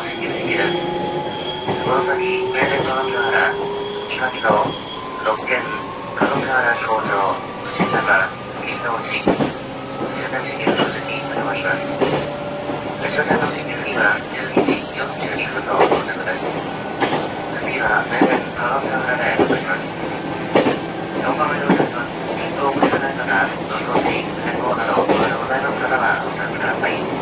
進入できる。この先、名電川木原、東野、六軒、角川原飛行場、新中、銀道市、終点進入途中に停まります。終点の進入には12時42分の到着です。次は名電川木原でございます。4番目の車は、銀道をお越しの方、乗り越し、変更など、おはようございます方はお知らせください。